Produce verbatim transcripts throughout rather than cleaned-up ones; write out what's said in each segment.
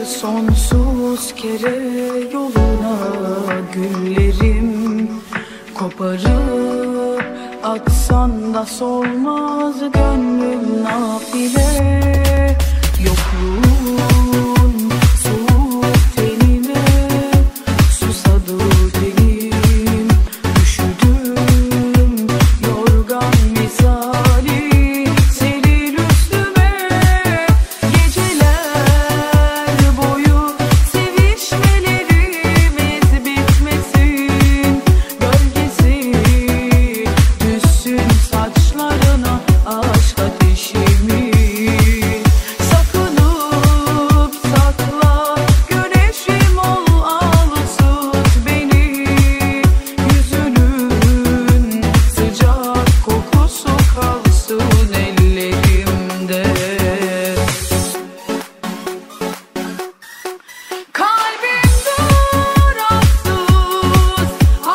sonsuz kere yoluna güllerim. Koparıp atsan da solmaz gönlüm nafile. Yokluğun soğuk tenime susadı dilim. Üşüdüm yorgan misali senin üstüme. Geceler boyu sevişmelerimiz bitmesin. Gölgesi düşsün saçlarına aşk ateşimi. Sakınıp sakla güneşim ol, al ısıt beni. Yüzünün sıcak kokusu kalsın ellerimde. Kalbim duraksız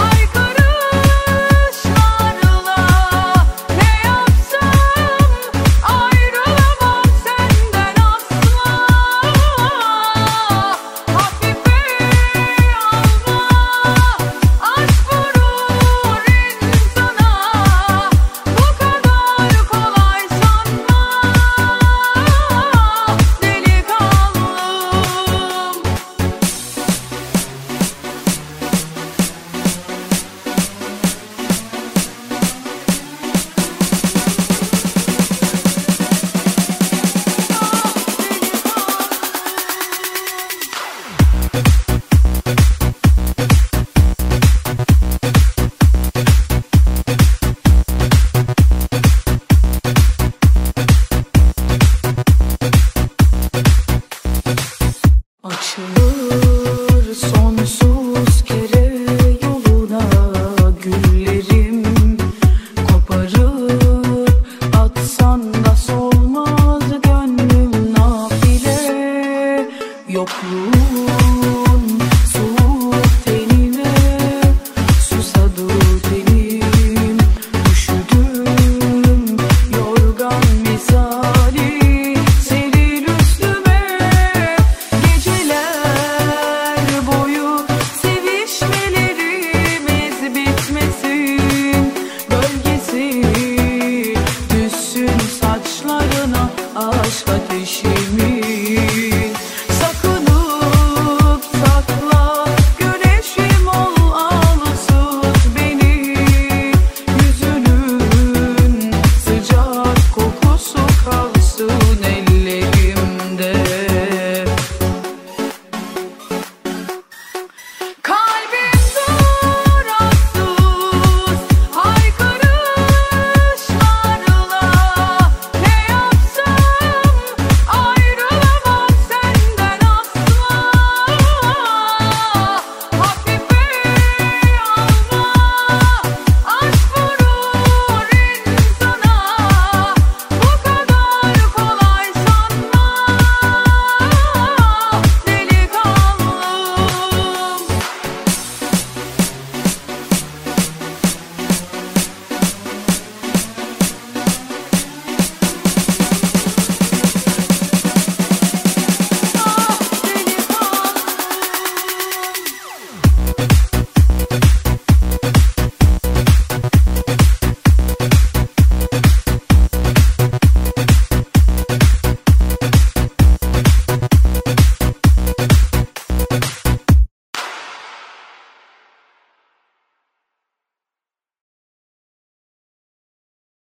haykırışlarla ne yapsam ayrılamam senden asla. Hafife alma, aşk vurur insana, bu kadar kolay sanma delikanlım. Açılır sonsuz kere yoluna güllerim. Koparıp atsan da solmaz gönlüm nafile. Yokluğun